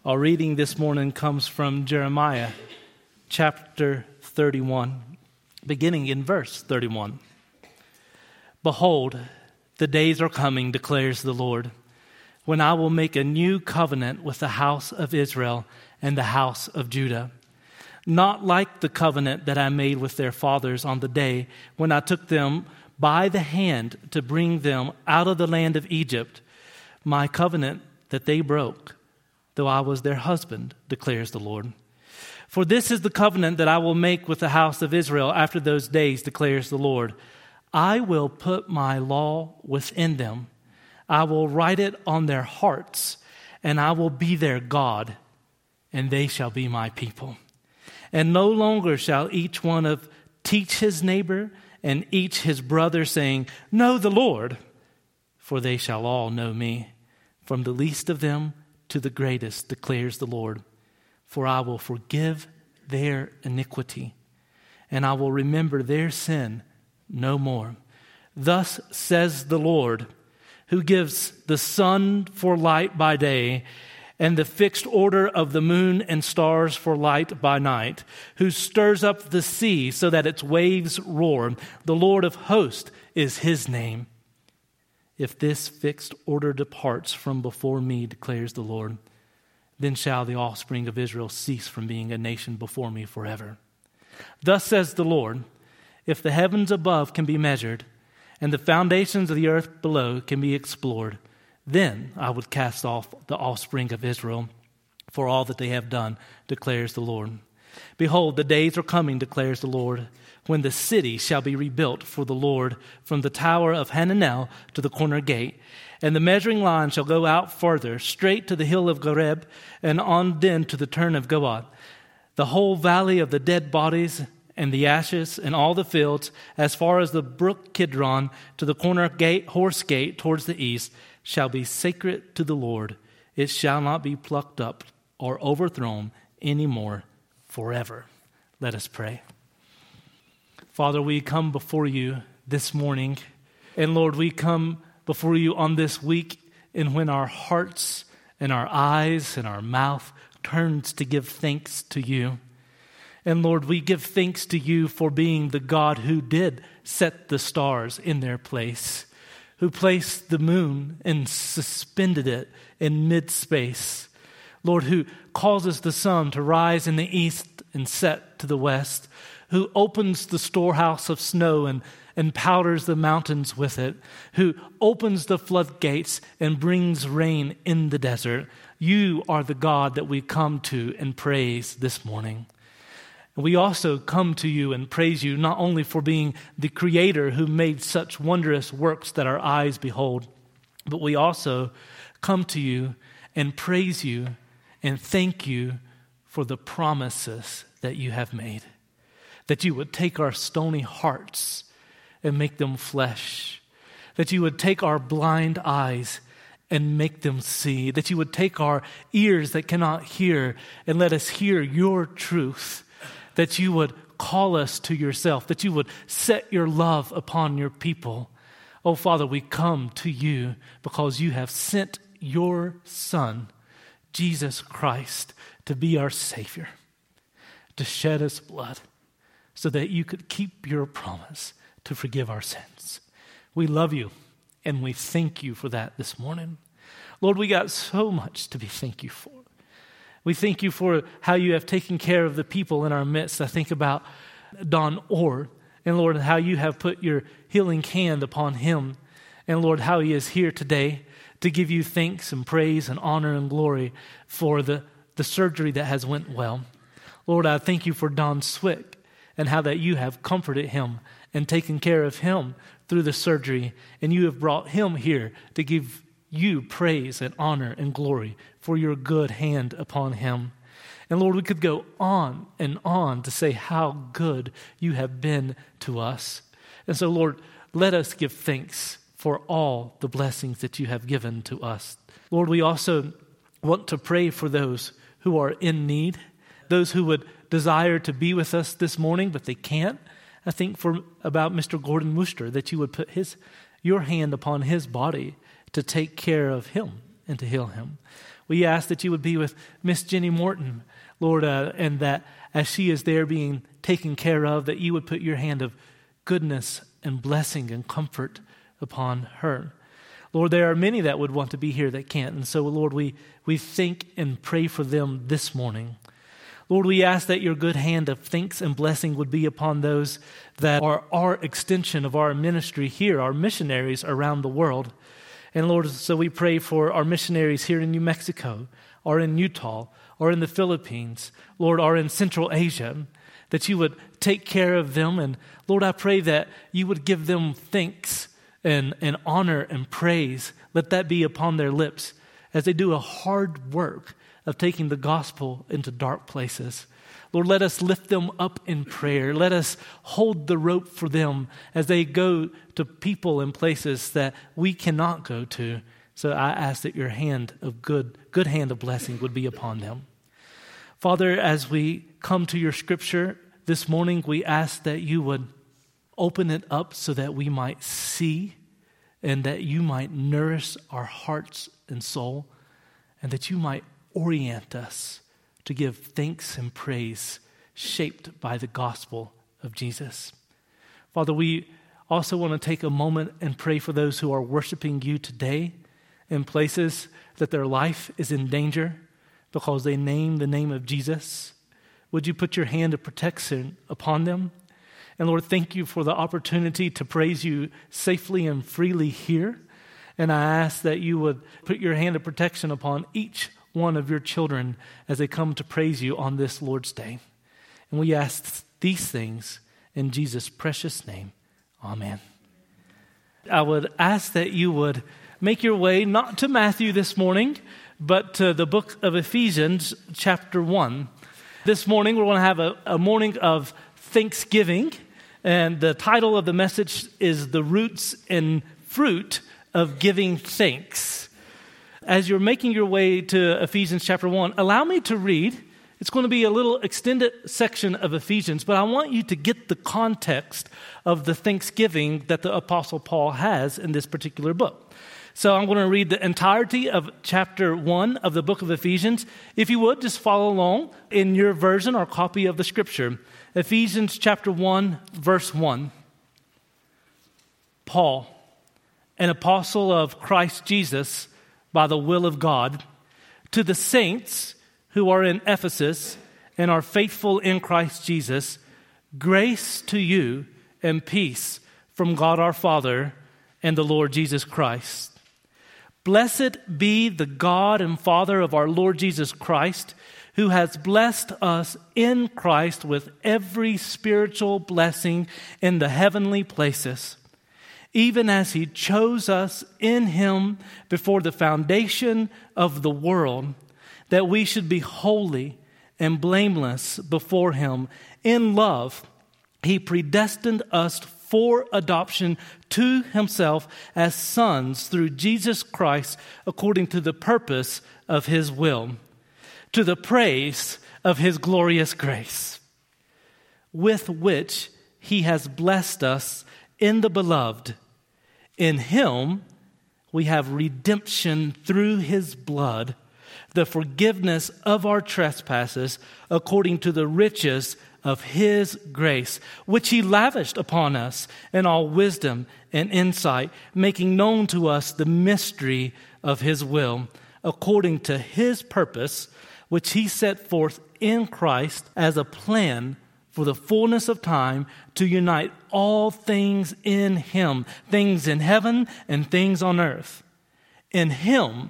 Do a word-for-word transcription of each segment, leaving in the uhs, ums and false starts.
Our reading this morning comes from Jeremiah chapter thirty-one, beginning in verse thirty-one. Behold, the days are coming, declares the Lord, when I will make a new covenant with the house of Israel and the house of Judah, not like the covenant that I made with their fathers on the day when I took them by the hand to bring them out of the land of Egypt, my covenant that they broke, though I was their husband, declares the Lord. For this is the covenant that I will make with the house of Israel after those days, declares the Lord. I will put my law within them. I will write it on their hearts, and I will be their God, and they shall be my people. And no longer shall each one of teach his neighbor and each his brother, saying, Know the Lord, for they shall all know me, from the least of them to the greatest, declares the Lord. For I will forgive their iniquity, and I will remember their sin no more. Thus says the Lord, who gives the sun for light by day, and the fixed order of the moon and stars for light by night, who stirs up the sea so that its waves roar. The Lord of hosts is his name. If this fixed order departs from before me, declares the Lord, then shall the offspring of Israel cease from being a nation before me forever. Thus says the Lord, if the heavens above can be measured, and the foundations of the earth below can be explored, then I would cast off the offspring of Israel for all that they have done, declares the Lord. Behold, the days are coming, declares the Lord, when the city shall be rebuilt for the Lord from the tower of Hananel to the corner gate. And the measuring line shall go out farther, straight to the hill of Gareb, and on then to the turn of Goat. The whole valley of the dead bodies and the ashes and all the fields, as far as the brook Kidron to the corner gate, horse gate towards the east, shall be sacred to the Lord. It shall not be plucked up or overthrown any more forever. Let us pray. Father, we come before you this morning, and Lord, we come before you on this week, and when our hearts and our eyes and our mouth turns to give thanks to you. And Lord, we give thanks to you for being the God who did set the stars in their place, who placed the moon and suspended it in mid-space. Lord, who causes the sun to rise in the east and set to the west, who opens the storehouse of snow and, and powders the mountains with it, who opens the floodgates and brings rain in the desert. You are the God that we come to and praise this morning. And we also come to you and praise you not only for being the creator who made such wondrous works that our eyes behold, but we also come to you and praise you and thank you for the promises that you have made. That you would take our stony hearts and make them flesh. That you would take our blind eyes and make them see. That you would take our ears that cannot hear and let us hear your truth. That you would call us to yourself. That you would set your love upon your people. Oh, Father, we come to you because you have sent your Son, Jesus Christ, to be our Savior, to shed his blood, so that you could keep your promise to forgive our sins. We love you, and we thank you for that this morning. Lord, we got so much to be thank you for. We thank you for how you have taken care of the people in our midst. I think about Don Orr, and Lord, how you have put your healing hand upon him. And Lord, how he is here today to give you thanks and praise and honor and glory for the, the surgery that has went well. Lord, I thank you for Don Swick, and how that you have comforted him and taken care of him through the surgery. And you have brought him here to give you praise and honor and glory for your good hand upon him. And Lord, we could go on and on to say how good you have been to us. And so, Lord, let us give thanks for all the blessings that you have given to us. Lord, we also want to pray for those who are in need, those who would desire to be with us this morning, but they can't. I think for about Mister Gordon Muster, that you would put his your hand upon his body to take care of him and to heal him. We ask that you would be with Miss Jenny Morton, Lord, uh, and that as she is there being taken care of, that you would put your hand of goodness and blessing and comfort upon her. Lord, there are many that would want to be here that can't. And so, Lord, we, we think and pray for them this morning. Lord, we ask that your good hand of thanks and blessing would be upon those that are our extension of our ministry here, our missionaries around the world. And Lord, so we pray for our missionaries here in New Mexico, or in Utah, or in the Philippines, Lord, or in Central Asia, that you would take care of them. And Lord, I pray that you would give them thanks and, and honor and praise. Let that be upon their lips as they do a hard work of taking the gospel into dark places. Lord, let us lift them up in prayer. Let us hold the rope for them as they go to people and places that we cannot go to. So I ask that your hand of good, good hand of blessing would be upon them. Father, as we come to your scripture this morning, we ask that you would open it up so that we might see and that you might nourish our hearts and soul, and that you might orient us to give thanks and praise shaped by the gospel of Jesus. Father, we also want to take a moment and pray for those who are worshiping you today in places that their life is in danger because they name the name of Jesus. Would you put your hand of protection upon them? And Lord, thank you for the opportunity to praise you safely and freely here. And I ask that you would put your hand of protection upon each one of your children as they come to praise you on this Lord's Day. And we ask these things in Jesus' precious name. Amen. I would ask that you would make your way not to Matthew this morning, but to the book of Ephesians, chapter one. This morning, we're going to have a, a morning of Thanksgiving, and the title of the message is The Roots and Fruit of Giving Thanks. As you're making your way to Ephesians chapter one, allow me to read. It's going to be a little extended section of Ephesians, but I want you to get the context of the thanksgiving that the Apostle Paul has in this particular book. So I'm going to read the entirety of chapter one of the book of Ephesians. If you would, just follow along in your version or copy of the scripture. Ephesians chapter one, verse one. Paul, an apostle of Christ Jesus, by the will of God, to the saints who are in Ephesus and are faithful in Christ Jesus, grace to you and peace from God our Father and the Lord Jesus Christ. Blessed be the God and Father of our Lord Jesus Christ, who has blessed us in Christ with every spiritual blessing in the heavenly places, even as he chose us in him before the foundation of the world, that we should be holy and blameless before him. In love, he predestined us for adoption to himself as sons through Jesus Christ, according to the purpose of his will, to the praise of his glorious grace, with which he has blessed us in the beloved. In him we have redemption through his blood, the forgiveness of our trespasses, according to the riches of his grace, which he lavished upon us in all wisdom and insight, making known to us the mystery of his will, according to his purpose, which he set forth in Christ as a plan for the fullness of time, to unite all things in him, things in heaven and things on earth. In him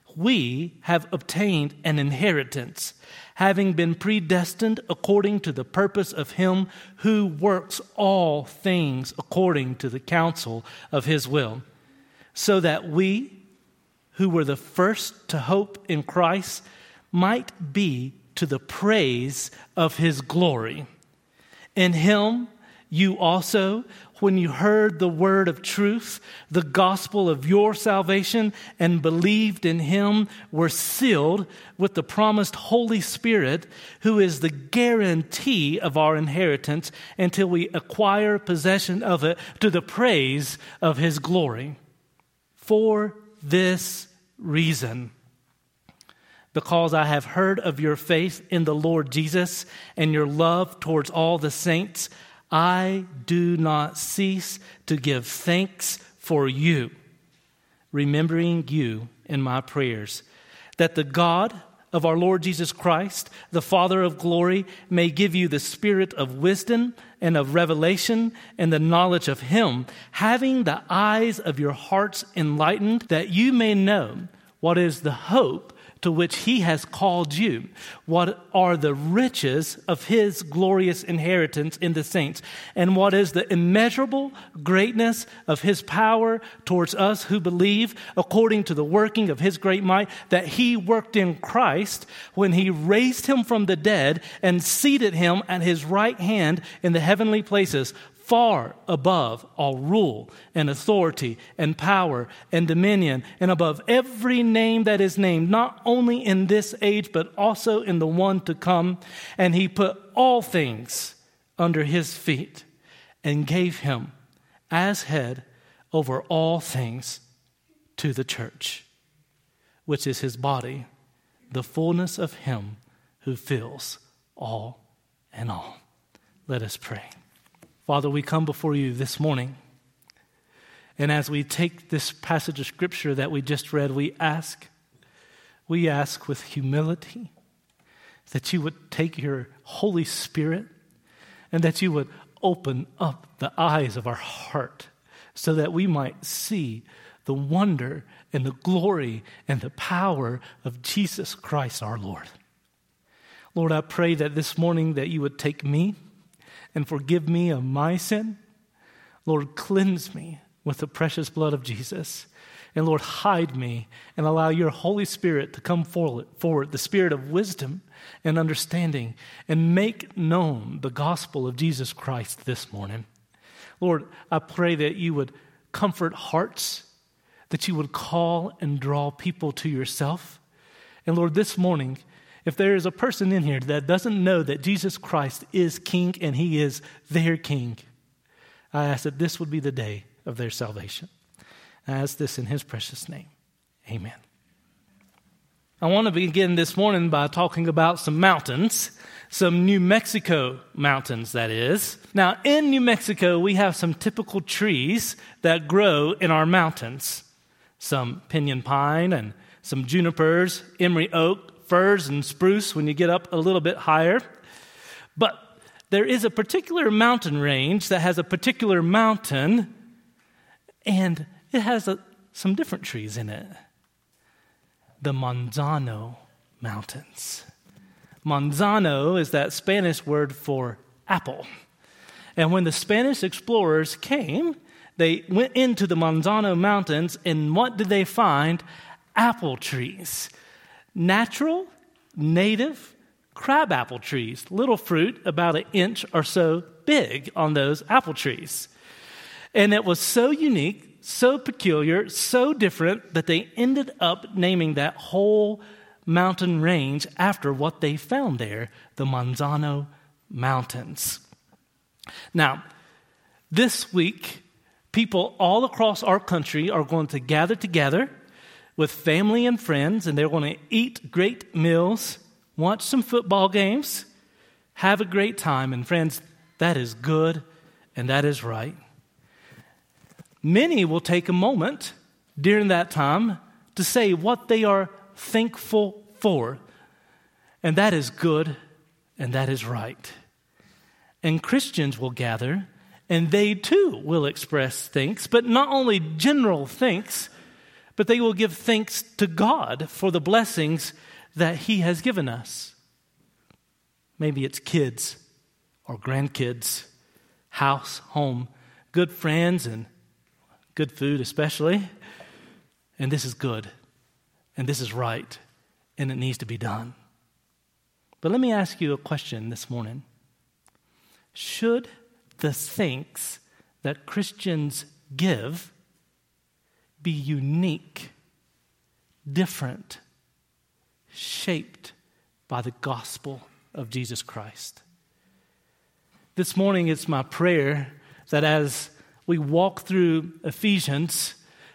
we have obtained an inheritance, having been predestined according to the purpose of him who works all things according to the counsel of his will, so that we, who were the first to hope in Christ, might be to the praise of his glory. In him you also, when you heard the word of truth, the gospel of your salvation, and believed in him, were sealed with the promised Holy Spirit, who is the guarantee of our inheritance until we acquire possession of it, to the praise of his glory. For this reason, because I have heard of your faith in the Lord Jesus and your love towards all the saints, I do not cease to give thanks for you, remembering you in my prayers, that the God of our Lord Jesus Christ, the Father of glory, may give you the spirit of wisdom and of revelation and the knowledge of him, having the eyes of your hearts enlightened, that you may know what is the hope to which he has called you, what are the riches of his glorious inheritance in the saints, and what is the immeasurable greatness of his power towards us who believe, according to the working of his great might, that he worked in Christ when he raised him from the dead and seated him at his right hand in the heavenly places, far above all rule and authority and power and dominion, and above every name that is named, not only in this age, but also in the one to come. And he put all things under his feet and gave him as head over all things to the church, which is his body, the fullness of him who fills all in all. Let us pray. Father, we come before you this morning, and as we take this passage of Scripture that we just read, we ask, we ask with humility that you would take your Holy Spirit and that you would open up the eyes of our heart so that we might see the wonder and the glory and the power of Jesus Christ our Lord. Lord, I pray that this morning that you would take me and forgive me of my sin. Lord, cleanse me with the precious blood of Jesus. And Lord, hide me and allow your Holy Spirit to come forward, forward, the spirit of wisdom and understanding, and make known the gospel of Jesus Christ this morning. Lord, I pray that you would comfort hearts, that you would call and draw people to yourself. And Lord, this morning, if there is a person in here that doesn't know that Jesus Christ is King and he is their King, I ask that this would be the day of their salvation. I ask this in his precious name. Amen. I want to begin this morning by talking about some mountains, some New Mexico mountains, that is. Now, in New Mexico, we have some typical trees that grow in our mountains. Some pinyon pine and some junipers, emery oak, firs and spruce when you get up a little bit higher. But there is a particular mountain range that has a particular mountain, and it has a, some different trees in it. The Manzano Mountains. Manzano is that Spanish word for apple. And when the Spanish explorers came, they went into the Manzano Mountains, and what did they find? Apple trees. Natural, native crabapple trees, little fruit about an inch or so big on those apple trees. And it was so unique, so peculiar, so different that they ended up naming that whole mountain range after what they found there, the Manzano Mountains. Now, this week, people all across our country are going to gather together with family and friends, and they're going to eat great meals, watch some football games, have a great time. And friends, that is good and that is right. Many will take a moment during that time to say what they are thankful for, and that is good and that is right. And Christians will gather, and they too will express thanks, but not only general thanks, but they will give thanks to God for the blessings that he has given us. Maybe it's kids or grandkids, house, home, good friends, and good food especially. And this is good, and this is right, and it needs to be done. But let me ask you a question this morning. Should the thanks that Christians give be unique, different, shaped by the gospel of Jesus Christ? This morning, it's my prayer that as we walk through Ephesians,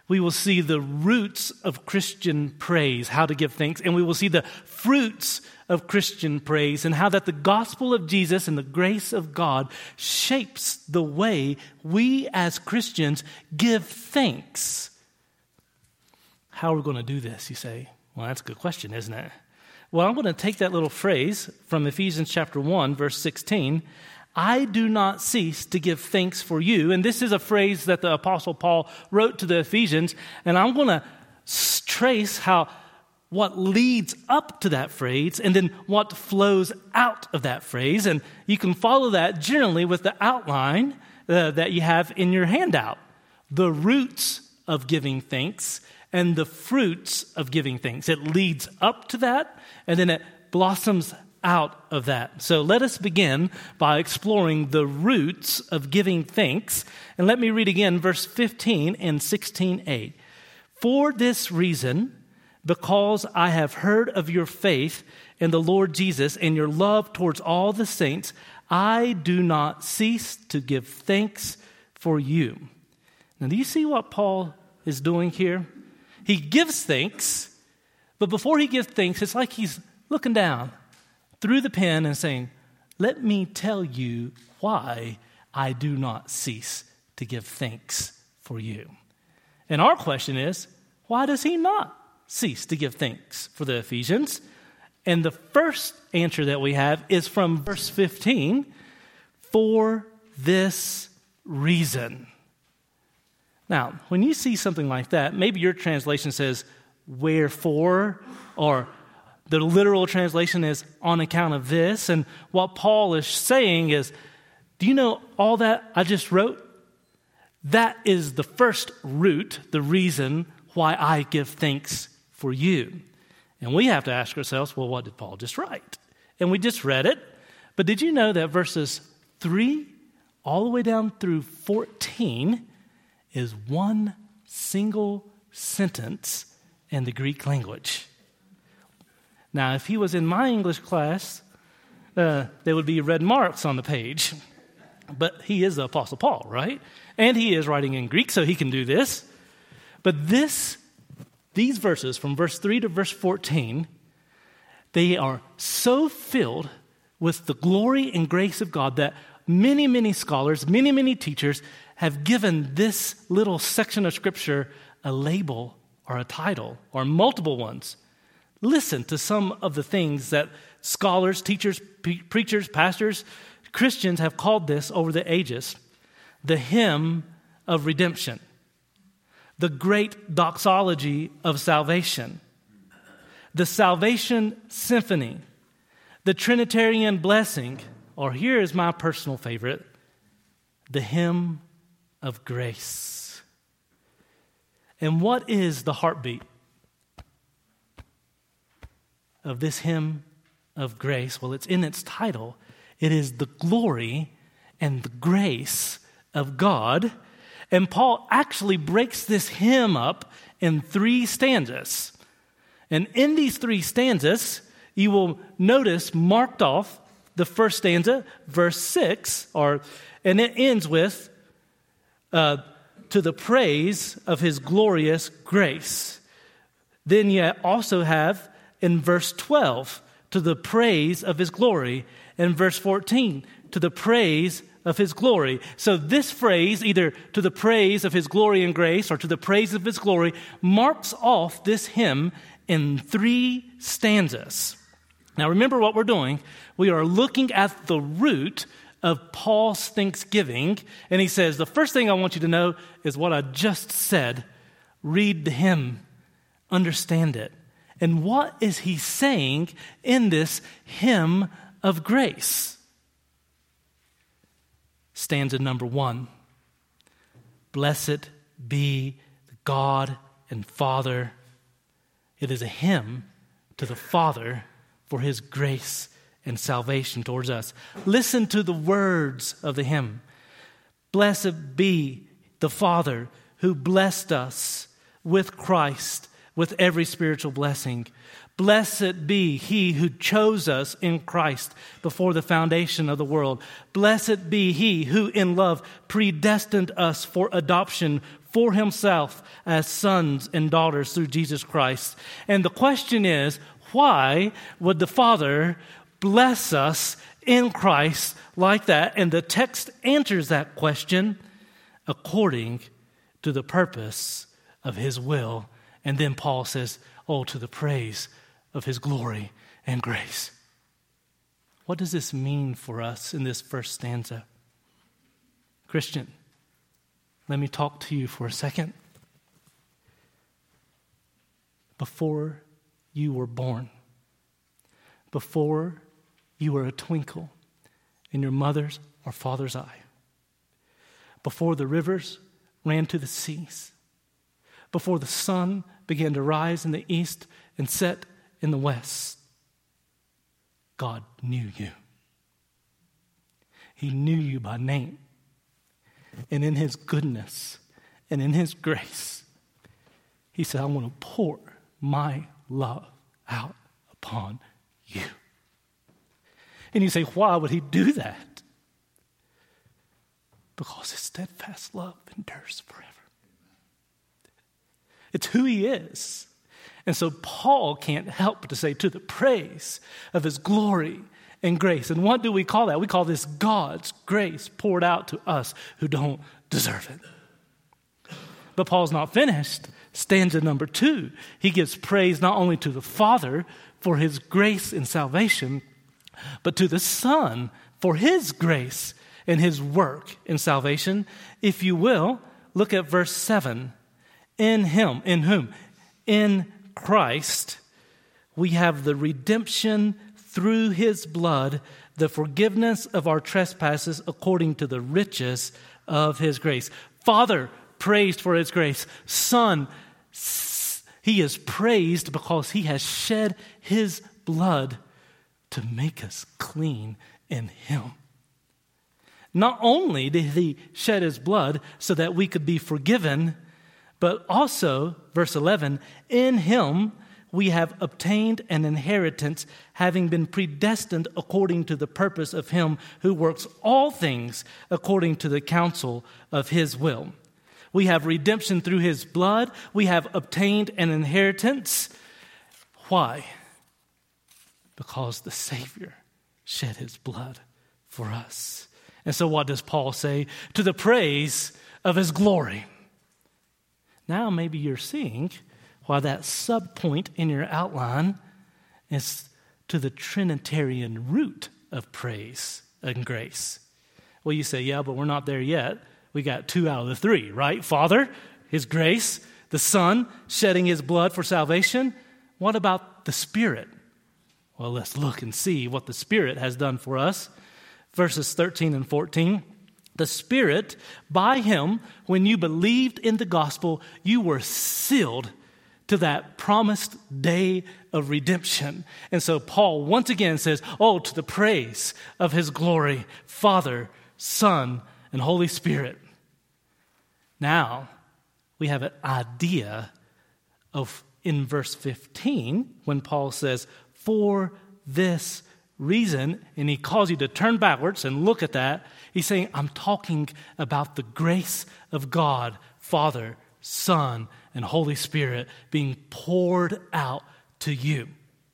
We will see the roots of Christian praise, how to give thanks, and we will see the fruits of Christian praise and how that the gospel of Jesus and the grace of God shapes the way we as Christians give thanks. How are we going to do this, you say? Well, that's a good question, isn't it? Well, I'm going to take that little phrase from Ephesians chapter one, verse sixteen. I do not cease to give thanks for you. And this is a phrase that the Apostle Paul wrote to the Ephesians. And I'm going to trace how what leads up to that phrase and then what flows out of that phrase. And you can follow that generally with the outline uh, that you have in your handout. The roots of giving thanks and the fruits of giving thanks. It leads up to that and then it blossoms out of that. So let us begin by exploring the roots of giving thanks. And let me read again verse fifteen and sixteen a. For this reason, because I have heard of your faith in the Lord Jesus and your love towards all the saints, I do not cease to give thanks for you. Now, do you see what Paul is doing here? He gives thanks, but before he gives thanks, it's like he's looking down through the pen and saying, let me tell you why I do not cease to give thanks for you. And our question is, why does he not cease to give thanks for the Ephesians? And the first answer that we have is from verse fifteen, for this reason. Now, when you see something like that, maybe your translation says, wherefore, or the literal translation is on account of this. And what Paul is saying is, do you know all that I just wrote? That is the first root, the reason why I give thanks for you. And we have to ask ourselves, well, what did Paul just write? And we just read it. But did you know that verses three all the way down through fourteen is one single sentence in the Greek language? Now, if he was in my English class, uh, there would be red marks on the page. But he is the Apostle Paul, right? And he is writing in Greek, so he can do this. But this, these verses, from verse three to verse fourteen, they are so filled with the glory and grace of God that many, many scholars, many, many teachers have given this little section of Scripture a label or a title or multiple ones. Listen to some of the things that scholars, teachers, pre- preachers, pastors, Christians have called this over the ages. The hymn of redemption. The great doxology of salvation. The salvation symphony. The Trinitarian blessing. Or here is my personal favorite. The hymn of grace. And what is the heartbeat of this hymn of grace? Well, it's in its title. It is the glory and the grace of God. And Paul actually breaks this hymn up in three stanzas. And in these three stanzas, you will notice marked off the first stanza, verse six, or and it ends with, uh, to the praise of his glorious grace. Then you also have in verse twelve, to the praise of his glory. And verse fourteen, to the praise of his glory. So this phrase, either to the praise of his glory and grace or to the praise of his glory, marks off this hymn in three stanzas. Now remember what we're doing. We are looking at the root of Paul's thanksgiving. And he says, the first thing I want you to know is what I just said. Read the hymn. Understand it. And what is he saying in this hymn of grace? Stanza number one. Blessed be the God and Father. It is a hymn to the Father for his grace and salvation towards us. Listen to the words of the hymn. Blessed be the Father who blessed us with Christ, with every spiritual blessing, Blessed be he who chose us in Christ before the foundation of the world. Blessed be he who in love predestined us for adoption for himself as sons and daughters through Jesus Christ. And the question is, why would the Father bless us in Christ like that? And the text answers that question according to the purpose of his will. And then Paul says, oh, to the praise of his glory and grace. What does this mean for us in this first stanza? Christian, let me talk to you for a second. Before you were born, before you were a twinkle in your mother's or father's eye, before the rivers ran to the seas, before the sun began to rise in the east and set in the west, God knew you. He knew you by name. And in his goodness and in his grace, he said, I want to pour my love out upon you. And you say, why would he do that? Because his steadfast love endures forever. It's who he is. And so Paul can't help but to say, to the praise of his glory and grace. And what do we call that? We call this God's grace poured out to us who don't deserve it. But Paul's not finished. Stanza number two, he gives praise not only to the Father for his grace and salvation, but to the Son for his grace and his work in salvation. If you will, look at verse seven. In him, in whom? In Christ, we have the redemption through his blood, the forgiveness of our trespasses according to the riches of his grace. Father, praised for his grace. Son, he is praised because he has shed his blood to make us clean in him. Not only did he shed his blood so that we could be forgiven, but also, verse eleven, in him we have obtained an inheritance, having been predestined according to the purpose of him who works all things according to the counsel of his will. We have redemption through his blood. We have obtained an inheritance. Why? Because the Savior shed his blood for us. And so what does Paul say? To the praise of his glory. Now maybe you're seeing why that subpoint in your outline is to the Trinitarian root of praise and grace. Well, you say, yeah, but we're not there yet. We got two out of the three, right? Father, his grace, the Son, shedding his blood for salvation. What about the Spirit? Well, let's look and see what the Spirit has done for us. Verses thirteen and fourteen. The Spirit, by him, when you believed in the gospel, you were sealed to that promised day of redemption. And so Paul once again says, oh, to the praise of his glory, Father, Son, and Holy Spirit. Now, we have an idea of, in verse fifteen, when Paul says, for this reason, and he calls you to turn backwards and look at that. He's saying, I'm talking about the grace of God, Father, Son, and Holy Spirit being poured out to you.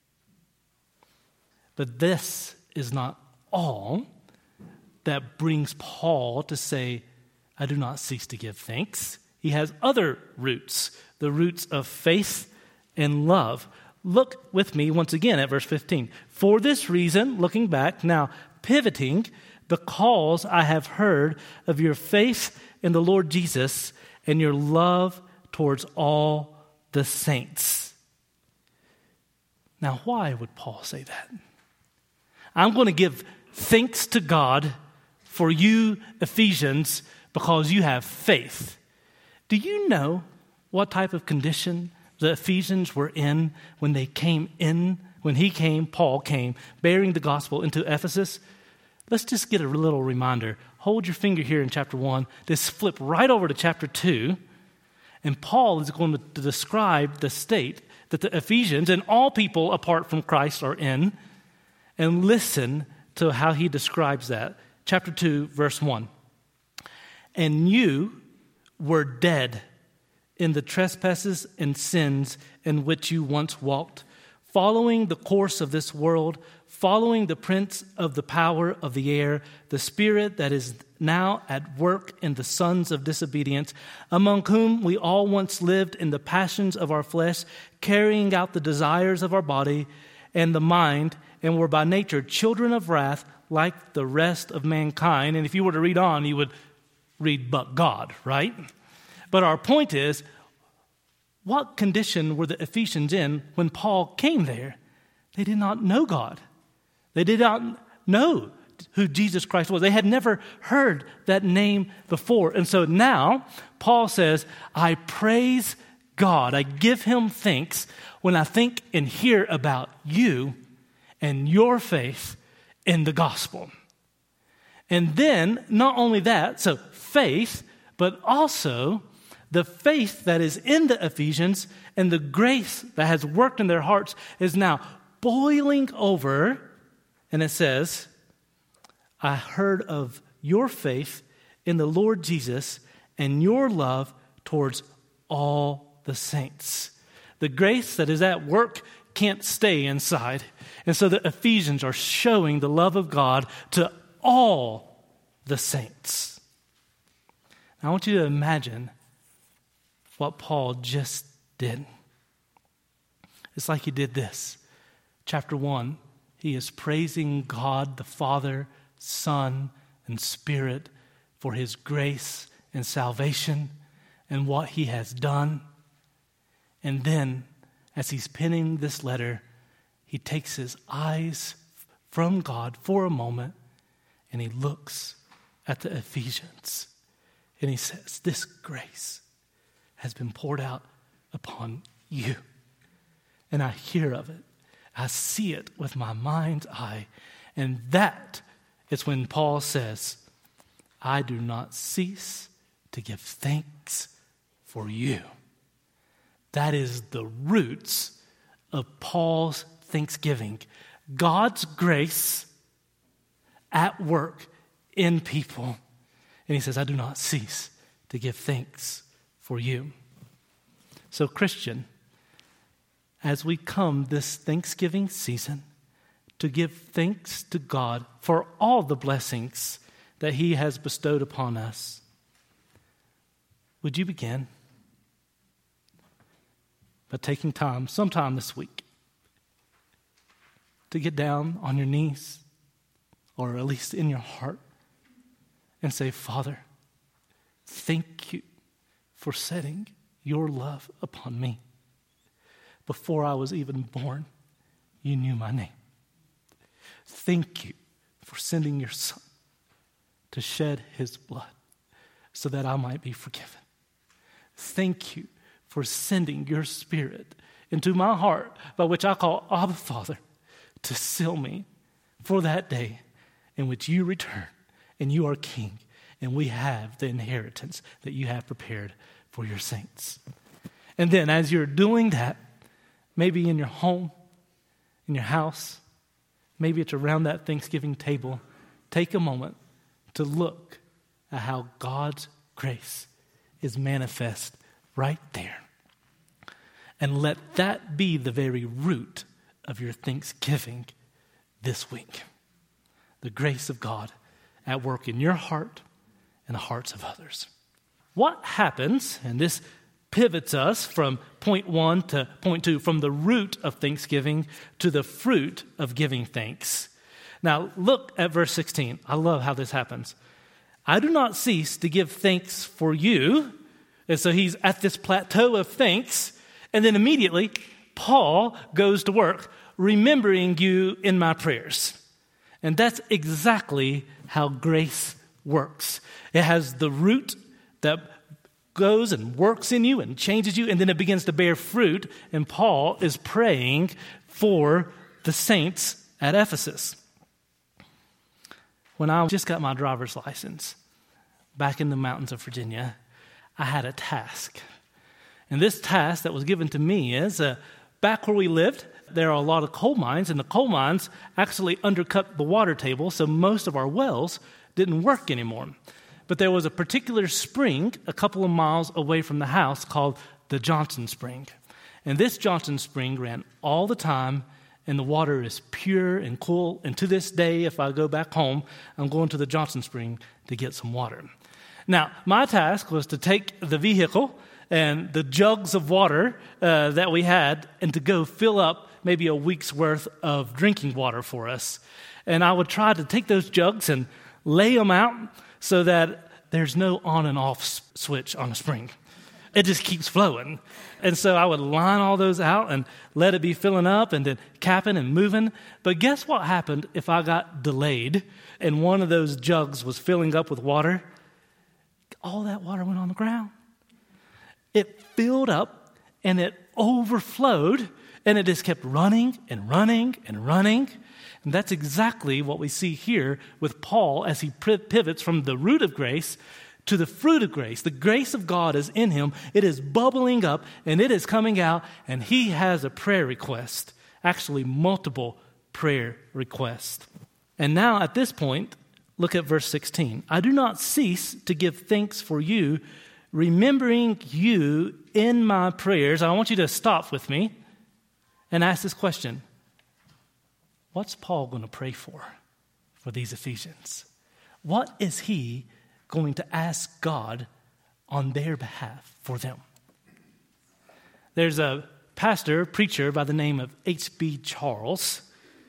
But this is not all that brings Paul to say, I do not cease to give thanks. He has other roots, the roots of faith and love. Look with me once again at verse fifteen. For this reason, looking back, now pivoting, because I have heard of your faith in the Lord Jesus and your love towards all the saints. Now, why would Paul say that? I'm going to give thanks to God for you, Ephesians, because you have faith. Do you know what type of condition the Ephesians were in when they came in, when he came, Paul came, bearing the gospel into Ephesus? Let's just get a little reminder. Hold your finger here in chapter one. Just flip right over to chapter two. And Paul is going to describe the state that the Ephesians and all people apart from Christ are in, and listen to how he describes that. Chapter two, verse one. And you were dead in the trespasses and sins in which you once walked, following the course of this world, following the prince of the power of the air, the spirit that is now at work in the sons of disobedience, among whom we all once lived in the passions of our flesh, carrying out the desires of our body and the mind, and were by nature children of wrath like the rest of mankind. And if you were to read on, you would read, but God, right? But our point is, what condition were the Ephesians in when Paul came there? They did not know God. They did not know who Jesus Christ was. They had never heard that name before. And so now Paul says, I praise God. I give him thanks when I think and hear about you and your faith in the gospel. And then not only that, so faith, but also the faith that is in the Ephesians and the grace that has worked in their hearts is now boiling over. And it says, I heard of your faith in the Lord Jesus and your love towards all the saints. The grace that is at work can't stay inside. And so the Ephesians are showing the love of God to all the saints. Now, I want you to imagine what Paul just did. It's like he did this. Chapter one, he is praising God, the Father, Son, and Spirit for his grace and salvation and what he has done. And then, as he's penning this letter, he takes his eyes from God for a moment and he looks at the Ephesians and he says, this grace has been poured out upon you. And I hear of it. I see it with my mind's eye. And that is when Paul says, I do not cease to give thanks for you. That is the roots of Paul's thanksgiving. God's grace at work in people. And he says, I do not cease to give thanks for you. So, Christian, as we come this Thanksgiving season to give thanks to God for all the blessings that he has bestowed upon us, would you begin by taking time, sometime this week, to get down on your knees, or at least in your heart, and say, Father, thank you for setting your love upon me. Before I was even born, you knew my name. Thank you for sending your Son to shed his blood so that I might be forgiven. Thank you for sending your Spirit into my heart, by which I call Abba Father, to seal me for that day in which you return and you are King and we have the inheritance that you have prepared for your saints. And then as you're doing that, maybe in your home, in your house, maybe it's around that Thanksgiving table, take a moment to look at how God's grace is manifest right there. And let that be the very root of your thanksgiving this week. The grace of God at work in your heart and the hearts of others. What happens, and this pivots us from point one to point two, from the root of thanksgiving to the fruit of giving thanks. Now, look at verse sixteen. I love how this happens. I do not cease to give thanks for you. And so he's at this plateau of thanks. And then immediately, Paul goes to work, remembering you in my prayers. And that's exactly how grace works. It has the root that goes and works in you and changes you, and then it begins to bear fruit. And Paul is praying for the saints at Ephesus. When I just got my driver's license back in the mountains of Virginia, I had a task. And this task that was given to me is uh, back where we lived, there are a lot of coal mines, and the coal mines actually undercut the water table, so most of our wells didn't work anymore. But there was a particular spring a couple of miles away from the house called the Johnson Spring. And this Johnson Spring ran all the time, and the water is pure and cool. And to this day, if I go back home, I'm going to the Johnson Spring to get some water. Now, my task was to take the vehicle and the jugs of water uh, that we had and to go fill up maybe a week's worth of drinking water for us. And I would try to take those jugs and lay them out so that there's no on and off switch on the spring. It just keeps flowing. And so I would line all those out and let it be filling up and then capping and moving. But guess what happened if I got delayed and one of those jugs was filling up with water? All that water went on the ground. It filled up and it overflowed and it just kept running and running and running. And that's exactly what we see here with Paul as he pivots from the root of grace to the fruit of grace. The grace of God is in him. It is bubbling up and it is coming out, and he has a prayer request, actually multiple prayer requests. And now at this point, look at verse sixteen. I do not cease to give thanks for you, remembering you in my prayers. I want you to stop with me and ask this question. What's Paul going to pray for, for these Ephesians? What is he going to ask God on their behalf for them? There's a pastor, preacher by the name of H B Charles.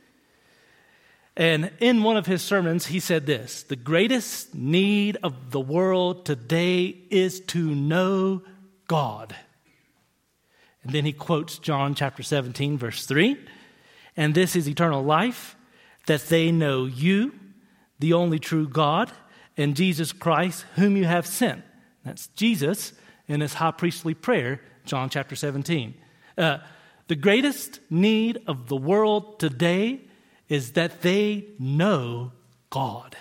And in one of his sermons, he said this: the greatest need of the world today is to know God. And then he quotes John chapter seventeen, verse three. And this is eternal life, that they know you, the only true God, and Jesus Christ, whom you have sent. That's Jesus in his high priestly prayer, John chapter seventeen. Uh, the greatest need of the world today is that they know God.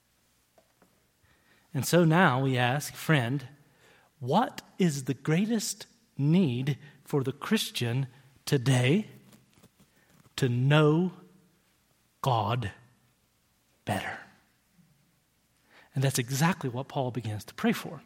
And so now we ask, friend, what is the greatest need for the Christian today? To know God better. And that's exactly what Paul begins to pray for.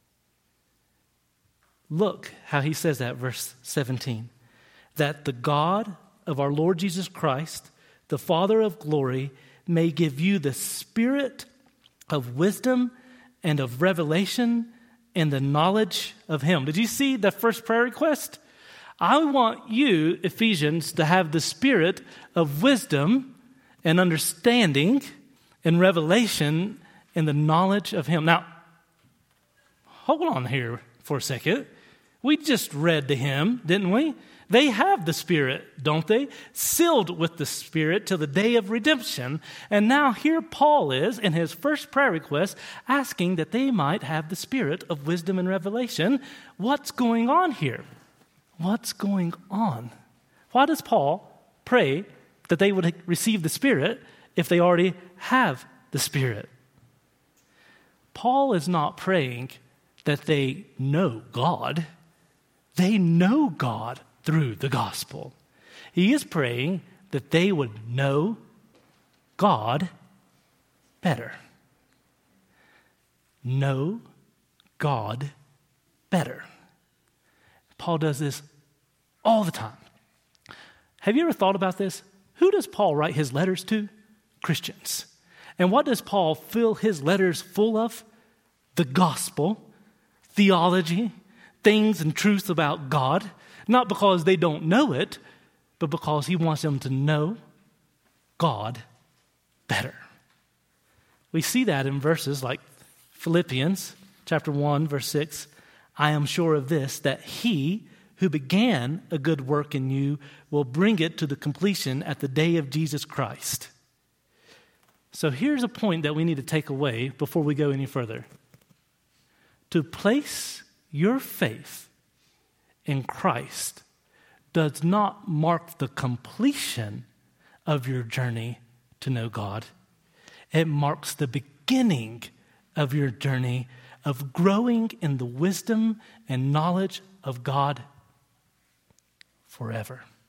Look how he says that, verse seventeen. That the God of our Lord Jesus Christ, the Father of glory, may give you the spirit of wisdom and of revelation and the knowledge of him. Did you see the first prayer request? I want you, Ephesians, to have the spirit of wisdom and understanding and revelation and the knowledge of him. Now, hold on here for a second. We just read the hymn, didn't we? They have the Spirit, don't they? Sealed with the Spirit till the day of redemption. And now here Paul is in his first prayer request asking that they might have the Spirit of wisdom and revelation. What's going on here? What's going on? Why does Paul pray that they would receive the Spirit if they already have the Spirit? Paul is not praying that they know God. They know God through the gospel. He is praying that they would know God better. Know God better. Paul does this all the time. Have you ever thought about this? Who does Paul write his letters to? Christians. And what does Paul fill his letters full of? The gospel, theology, things and truths about God. Not because they don't know it, but because he wants them to know God better. We see that in verses like Philippians chapter one, verse six. I am sure of this, that he who began a good work in you will bring it to the completion at the day of Jesus Christ. So here's a point that we need to take away before we go any further. To place your faith in Christ does not mark the completion of your journey to know God. It marks the beginning of your journey of growing in the wisdom and knowledge of God forever.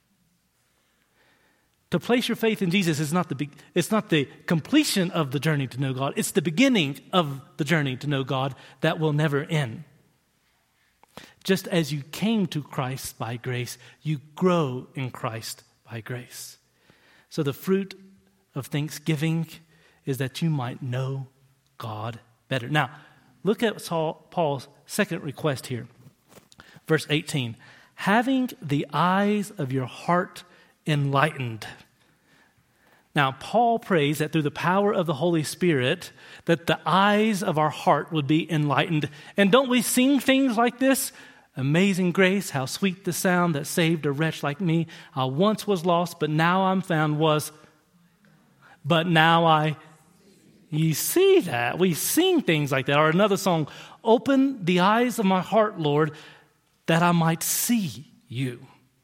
To place your faith in Jesus is not the be- it's not the completion of the journey to know God. It's the beginning of the journey to know God that will never end. Just as you came to Christ by grace, you grow in Christ by grace. So the fruit of thanksgiving is that you might know God better. Now, look at Saul, Paul's second request here. Verse eighteen, having the eyes of your heart enlightened. Now, Paul prays that through the power of the Holy Spirit, that the eyes of our heart would be enlightened. And don't we sing things like this? Amazing grace, how sweet the sound that saved a wretch like me. I once was lost, but now I'm found, was, but now I, you see that. We sing things like that. Or another song, open the eyes of my heart, Lord, that I might see you.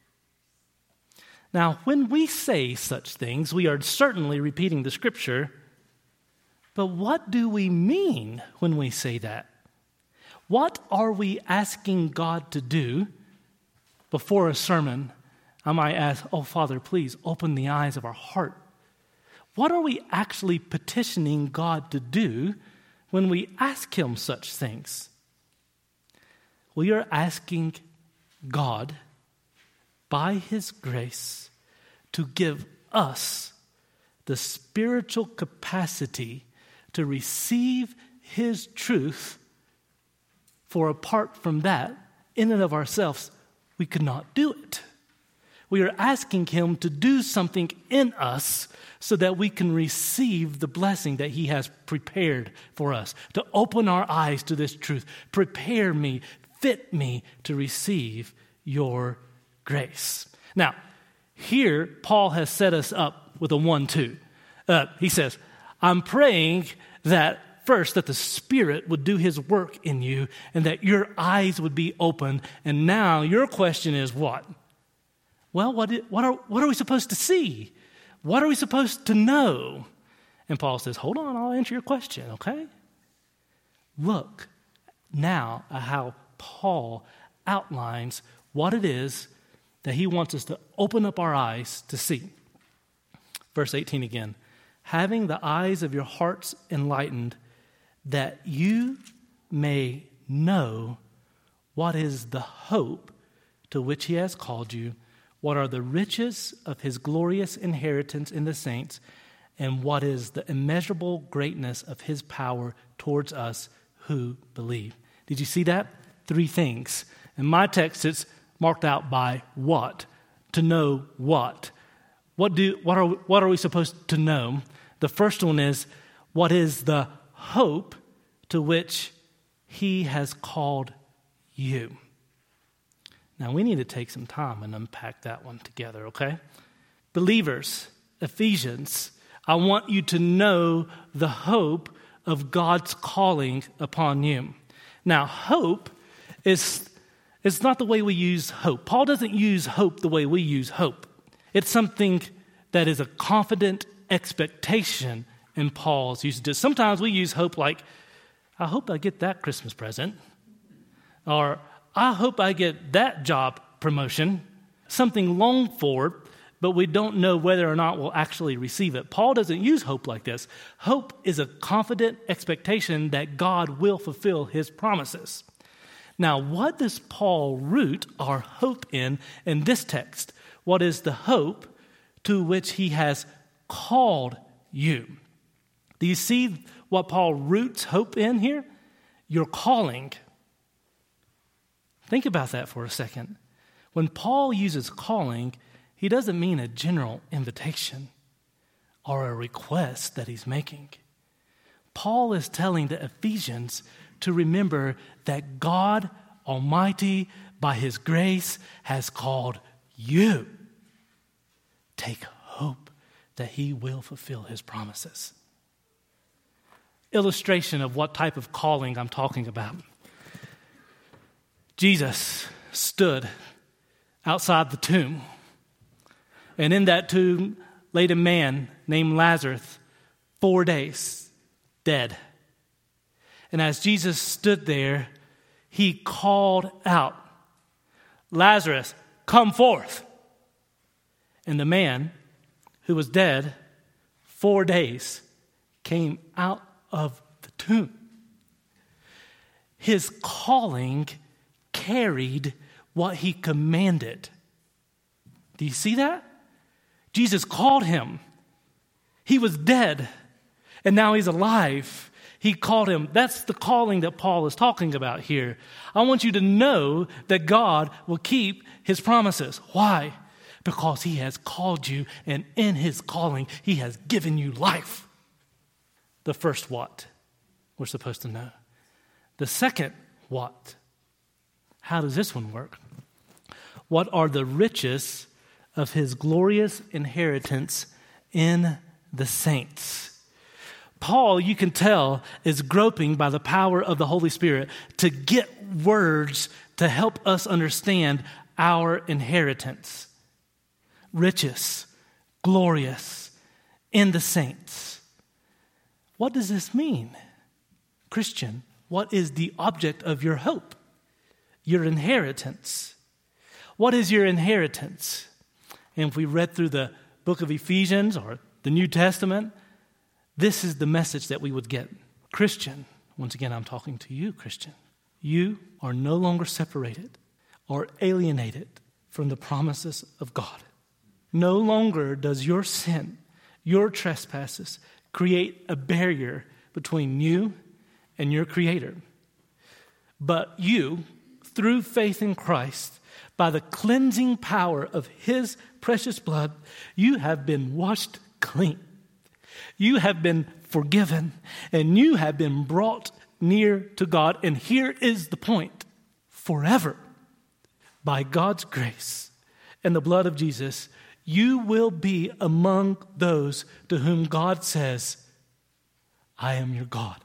Now, when we say such things, we are certainly repeating the scripture, but what do we mean when we say that? What are we asking God to do before a sermon? I might ask, oh, Father, please open the eyes of our heart. What are we actually petitioning God to do when we ask him such things? We are asking God, by his grace, to give us the spiritual capacity to receive his truth, for apart from that, in and of ourselves, we could not do it. We are asking him to do something in us so that we can receive the blessing that he has prepared for us, to open our eyes to this truth. Prepare me, fit me to receive your grace. Now, here, Paul has set us up with a one two. Uh, he says, I'm praying that first that the Spirit would do his work in you and that your eyes would be open. And now your question is what? Well, what, what, are, what are we supposed to see? What are we supposed to know? And Paul says, hold on, I'll answer your question, okay? Look now at how Paul outlines what it is that he wants us to open up our eyes to see. Verse eighteen again. Having the eyes of your hearts enlightened, that you may know what is the hope to which he has called you, what are the riches of his glorious inheritance in the saints, and what is the immeasurable greatness of his power towards us who believe. Did you see that? Three things. In my text, it's marked out by what? To know what? What do what are what are we supposed to know? The first one is, what is the hope to which he has called you? Now, we need to take some time and unpack that one together, okay? Believers, Ephesians, I want you to know the hope of God's calling upon you. Now, hope is it's not the way we use hope. Paul doesn't use hope the way we use hope. It's something that is a confident expectation in Paul's usage. Sometimes we use hope like, I hope I get that Christmas present. Or, I hope I get that job promotion. Something longed for, but we don't know whether or not we'll actually receive it. Paul doesn't use hope like this. Hope is a confident expectation that God will fulfill his promises. Now, what does Paul root our hope in in this text? What is the hope to which he has called you? Do you see what Paul roots hope in here? Your calling. Think about that for a second. When Paul uses calling, he doesn't mean a general invitation or a request that he's making. Paul is telling the Ephesians to remember that God Almighty, by his grace, has called you. Take hope that he will fulfill his promises. Illustration of what type of calling I'm talking about. Jesus stood outside the tomb, and in that tomb laid a man named Lazarus, four days, dead. And as Jesus stood there, he called out, Lazarus, come forth. And the man who was dead four days, came out of the tomb. His calling carried what he commanded. Do you see that? Jesus called him. He was dead, and now he's alive. He called him. That's the calling that Paul is talking about here. I want you to know that God will keep his promises. Why? Because he has called you, and in his calling, he has given you life. The first what we're supposed to know. The second what. How does this one work? What are the riches of his glorious inheritance in the saints? Paul, you can tell, is groping by the power of the Holy Spirit to get words to help us understand our inheritance. Riches, glorious, in the saints. What does this mean? Christian, what is the object of your hope? Your inheritance. What is your inheritance? And if we read through the book of Ephesians or the New Testament, this is the message that we would get. Christian, once again, I'm talking to you, Christian. You are no longer separated or alienated from the promises of God. No longer does your sin, your trespasses, create a barrier between you and your Creator. But you, through faith in Christ, by the cleansing power of his precious blood, you have been washed clean. You have been forgiven, and you have been brought near to God. And here is the point. Forever, by God's grace and the blood of Jesus, you will be among those to whom God says, I am your God.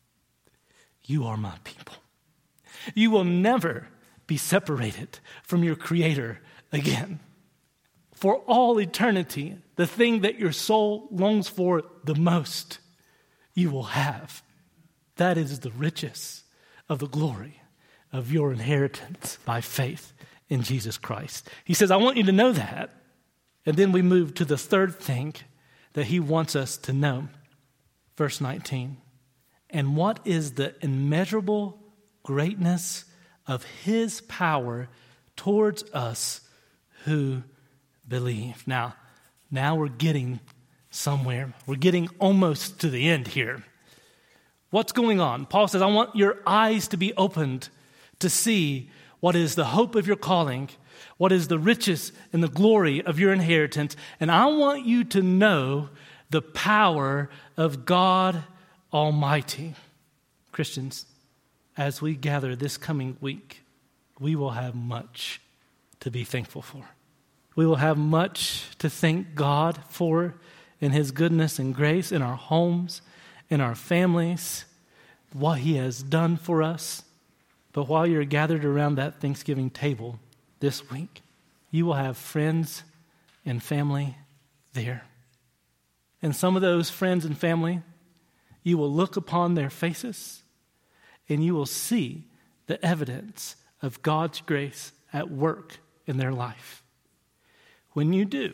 You are my people. You will never be separated from your Creator again. For all eternity, the thing that your soul longs for the most, you will have. That is the riches of the glory of your inheritance by faith in Jesus Christ. He says, I want you to know that. And then we move to the third thing that he wants us to know. Verse nineteen. And what is the immeasurable greatness of his power towards us who believe. Now, now we're getting somewhere. We're getting almost to the end here. What's going on? Paul says, I want your eyes to be opened to see what is the hope of your calling, what is the riches and the glory of your inheritance, and I want you to know the power of God Almighty. Christians, as we gather this coming week, we will have much to be thankful for. We will have much to thank God for in his goodness and grace in our homes, in our families, what he has done for us. But while you're gathered around that Thanksgiving table this week, you will have friends and family there. And some of those friends and family, you will look upon their faces and you will see the evidence of God's grace at work in their life. When you do,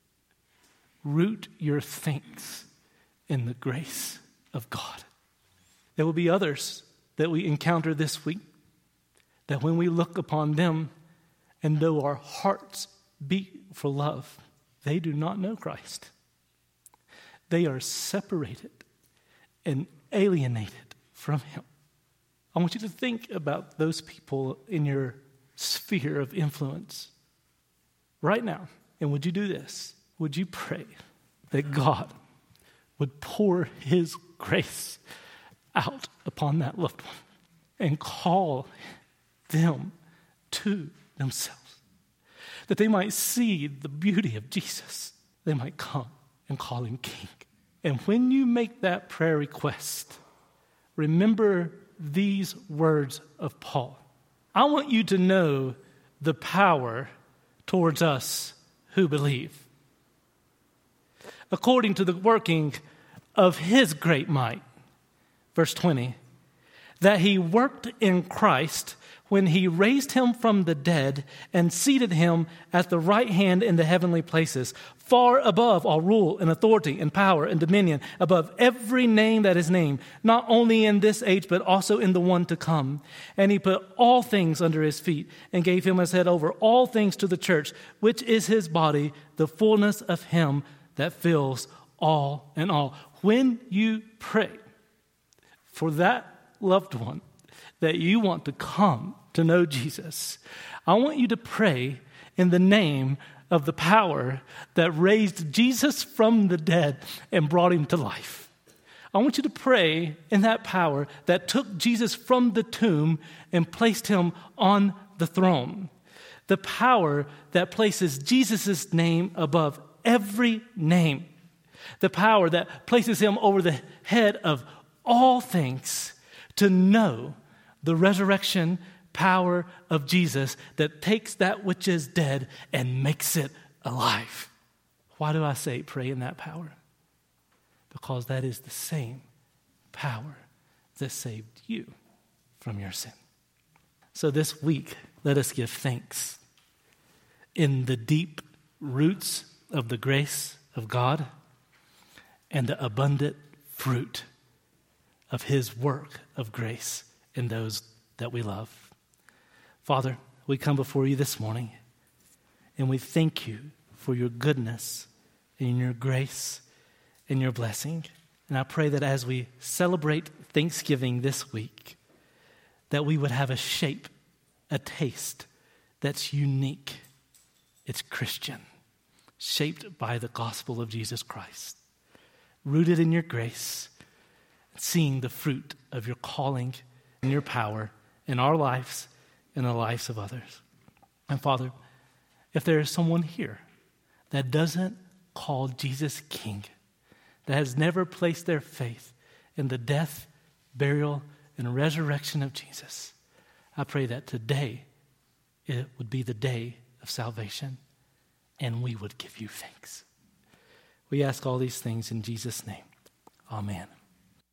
root your thanks in the grace of God. There will be others that we encounter this week that when we look upon them, and though our hearts beat for love, they do not know Christ. They are separated and alienated from him. I want you to think about those people in your sphere of influence right now. And would you do this? Would you pray that God would pour his grace out upon that loved one and call them to themselves, that they might see the beauty of Jesus? They might come and call him King. And when you make that prayer request, remember these words of Paul. I want you to know the power towards us who believe. According to the working of his great might. Verse twenty. that he worked in Christ when he raised him from the dead and seated him at the right hand in the heavenly places, far above all rule and authority and power and dominion, above every name that is named, not only in this age, but also in the one to come. And he put all things under his feet and gave him as head over all things to the church, which is his body, the fullness of him that fills all in all. When you pray for that loved one that you want to come to know Jesus, I want you to pray in the name of the power that raised Jesus from the dead and brought him to life. I want you to pray in that power that took Jesus from the tomb and placed him on the throne. The power that places Jesus' name above every name. The power that places him over the head of all things, to know the resurrection power of Jesus that takes that which is dead and makes it alive. Why do I say pray in that power? Because that is the same power that saved you from your sin. So this week, let us give thanks in the deep roots of the grace of God and the abundant fruit of his work of grace in those that we love. Father, we come before you this morning and we thank you for your goodness and your grace and your blessing. And I pray that as we celebrate Thanksgiving this week, that we would have a shape, a taste that's unique. It's Christian, shaped by the gospel of Jesus Christ, rooted in your grace, seeing the fruit of your calling and your power in our lives and the lives of others. And Father, if there is someone here that doesn't call Jesus King, that has never placed their faith in the death, burial, and resurrection of Jesus, I pray that today it would be the day of salvation and we would give you thanks. We ask all these things in Jesus' name. Amen.